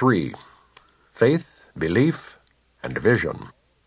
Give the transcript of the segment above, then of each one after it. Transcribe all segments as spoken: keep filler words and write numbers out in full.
three. Faith, Belief, and Vision.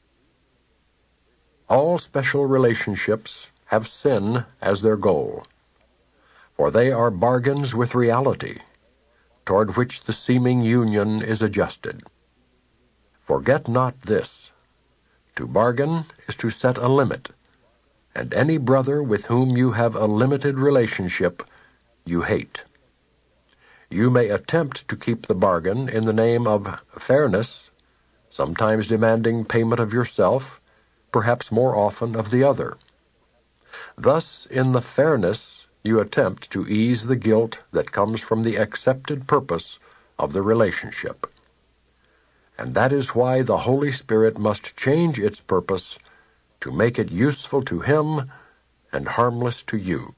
All special relationships have sin as their goal, for they are bargains with reality, toward which the seeming union is adjusted. Forget not this: to bargain is to set a limit, and any brother with whom you have a limited relationship you hate. You may attempt to keep the bargain in the name of fairness, sometimes demanding payment of yourself, perhaps more often of the other. Thus, in the fairness, you attempt to ease the guilt that comes from the accepted purpose of the relationship. And that is why the Holy Spirit must change its purpose to make it useful to Him and harmless to you.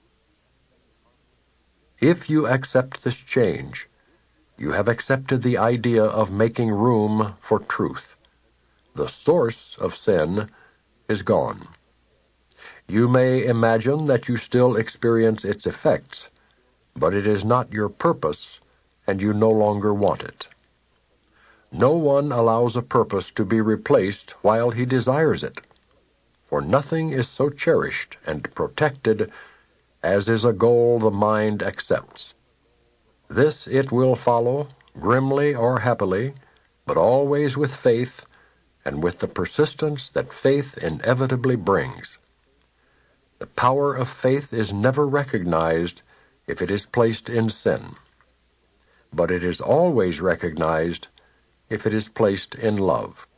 If you accept this change, you have accepted the idea of making room for truth. The source of sin is gone. You may imagine that you still experience its effects, but it is not your purpose, and you no longer want it. No one allows a purpose to be replaced while he desires it, for nothing is so cherished and protected as is a goal the mind accepts. This it will follow, grimly or happily, but always with faith, and with the persistence that faith inevitably brings. The power of faith is never recognized if it is placed in sin, but it is always recognized if it is placed in love.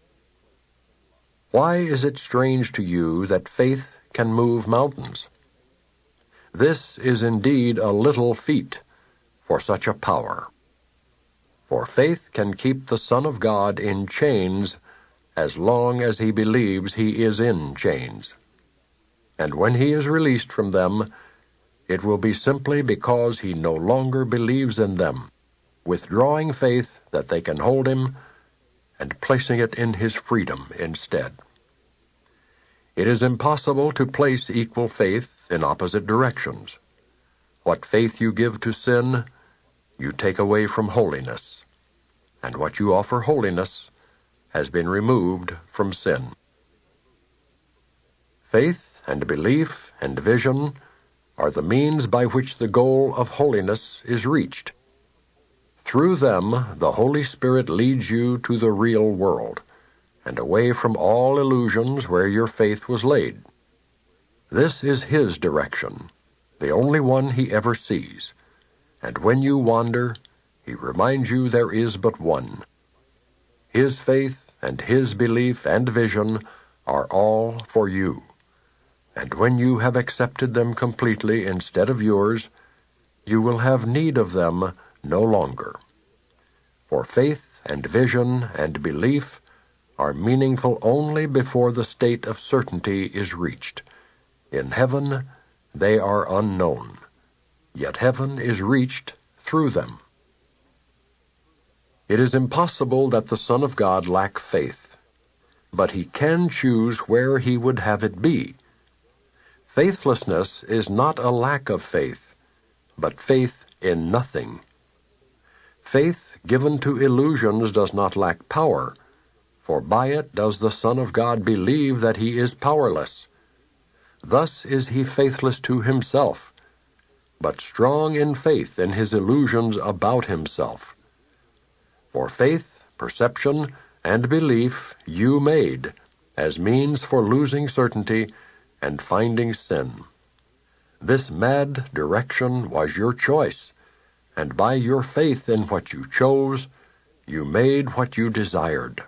Why is it strange to you that faith can move mountains? This is indeed a little feat for such a power. For faith can keep the Son of God in chains as long as he believes he is in chains. And when he is released from them, it will be simply because he no longer believes in them, withdrawing faith that they can hold him and placing it in his freedom instead. It is impossible to place equal faith in opposite directions. What faith you give to sin, you take away from holiness, and what you offer holiness has been removed from sin. Faith and belief and vision are the means by which the goal of holiness is reached. Through them, the Holy Spirit leads you to the real world, and away from all illusions where your faith was laid. This is His direction, the only one He ever sees, and when you wander, He reminds you there is but one. His faith and His belief and vision are all for you, and when you have accepted them completely instead of yours, you will have need of them no longer. For faith and vision and belief are meaningful only before the state of certainty is reached. In heaven, they are unknown, yet heaven is reached through them. It is impossible that the Son of God lack faith, but He can choose where He would have it be. Faithlessness is not a lack of faith, but faith in nothing. Faith given to illusions does not lack power, for by it does the Son of God believe that He is powerless. Thus is He faithless to Himself, but strong in faith in His illusions about Himself. For faith, perception, and belief you made as means for losing certainty and finding sin. This mad direction was your choice, and by your faith in what you chose, you made what you desired.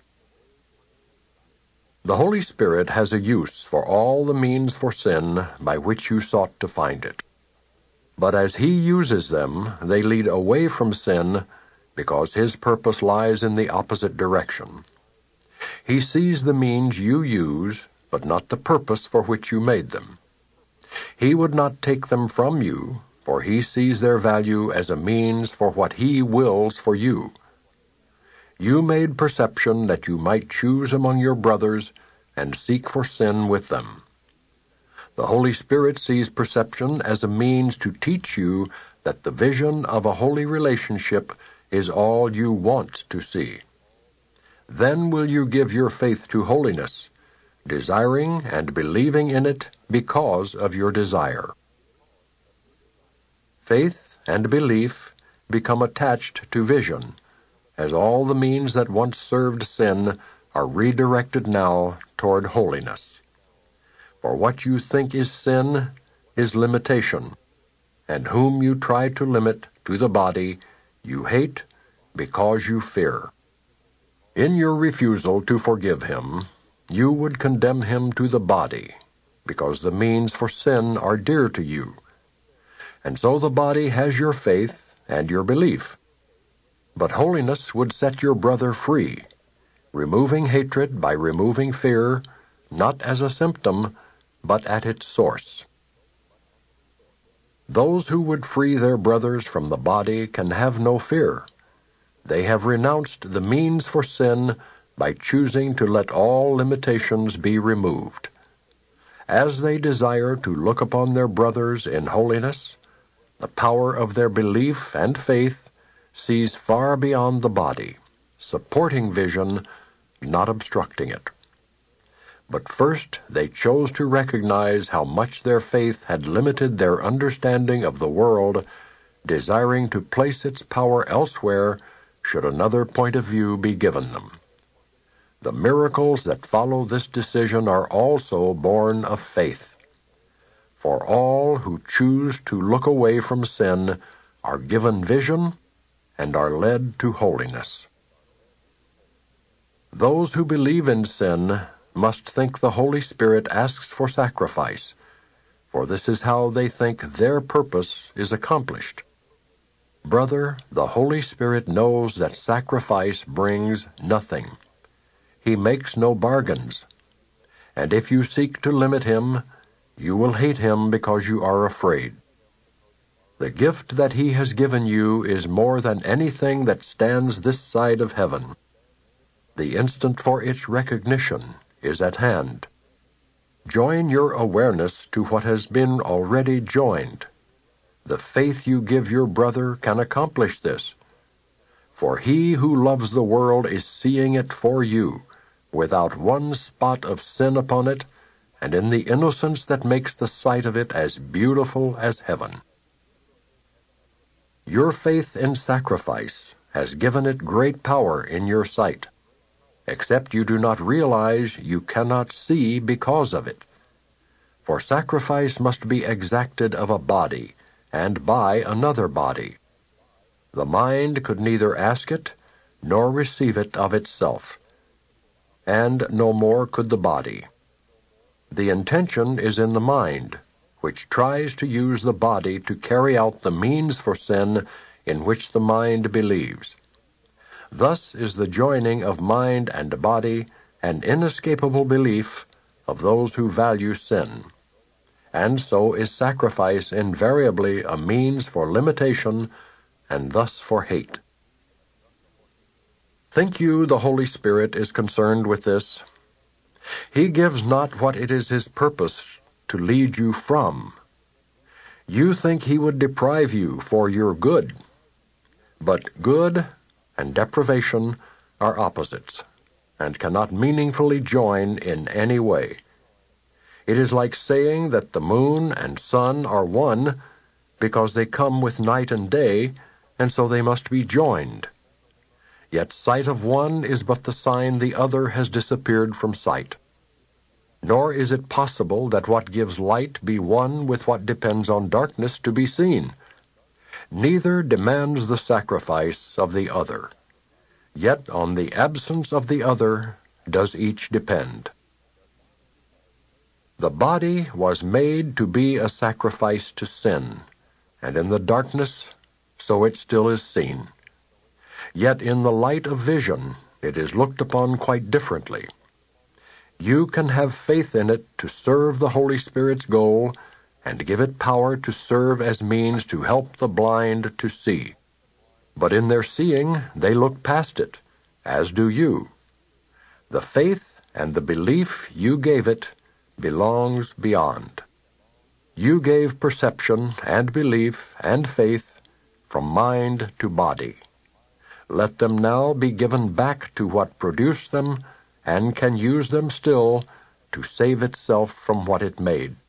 The Holy Spirit has a use for all the means for sin by which you sought to find it. But as He uses them, they lead away from sin because His purpose lies in the opposite direction. He sees the means you use, but not the purpose for which you made them. He would not take them from you, for He sees their value as a means for what He wills for you. You made perception that you might choose among your brothers and seek for sin with them. The Holy Spirit sees perception as a means to teach you that the vision of a holy relationship is all you want to see. Then will you give your faith to holiness, desiring and believing in it because of your desire. Faith and belief become attached to vision, as all the means that once served sin are redirected now toward holiness. For what you think is sin is limitation, and whom you try to limit to the body you hate because you fear. In your refusal to forgive him, you would condemn him to the body, because the means for sin are dear to you. And so the body has your faith and your belief. But holiness would set your brother free, removing hatred by removing fear, not as a symptom, but at its source. Those who would free their brothers from the body can have no fear. They have renounced the means for sin by choosing to let all limitations be removed. As they desire to look upon their brothers in holiness, the power of their belief and faith sees far beyond the body, supporting vision, not obstructing it. But first they chose to recognize how much their faith had limited their understanding of the world, desiring to place its power elsewhere should another point of view be given them. The miracles that follow this decision are also born of faith. For all who choose to look away from sin are given vision and are led to holiness. Those who believe in sin must think the Holy Spirit asks for sacrifice, for this is how they think their purpose is accomplished. Brother, the Holy Spirit knows that sacrifice brings nothing. He makes no bargains. And if you seek to limit him, you will hate him because you are afraid. The gift that he has given you is more than anything that stands this side of heaven. The instant for its recognition is at hand. Join your awareness to what has been already joined. The faith you give your brother can accomplish this. For he who loves the world is seeing it for you, without one spot of sin upon it, and in the innocence that makes the sight of it as beautiful as heaven. Your faith in sacrifice has given it great power in your sight, except you do not realize you cannot see because of it. For sacrifice must be exacted of a body, and by another body. The mind could neither ask it, nor receive it of itself, and no more could the body. The intention is in the mind, which tries to use the body to carry out the means for sin in which the mind believes. Thus is the joining of mind and body an inescapable belief of those who value sin. And so is sacrifice invariably a means for limitation and thus for hate. Think you the Holy Spirit is concerned with this? He gives not what it is his purpose to lead you from. You think he would deprive you for your good, but good and deprivation are opposites, and cannot meaningfully join in any way. It is like saying that the moon and sun are one because they come with night and day, and so they must be joined. Yet sight of one is but the sign the other has disappeared from sight. Nor is it possible that what gives light be one with what depends on darkness to be seen. Neither demands the sacrifice of the other. Yet on the absence of the other does each depend. The body was made to be a sacrifice to sin, and in the darkness, so it still is seen. Yet in the light of vision, it is looked upon quite differently. You can have faith in it to serve the Holy Spirit's goal, and give it power to serve as means to help the blind to see. But in their seeing, they look past it, as do you. The faith and the belief you gave it belongs beyond. You gave perception and belief and faith from mind to body. let them now be given back to what produced them, and can use them still to save itself from what it made.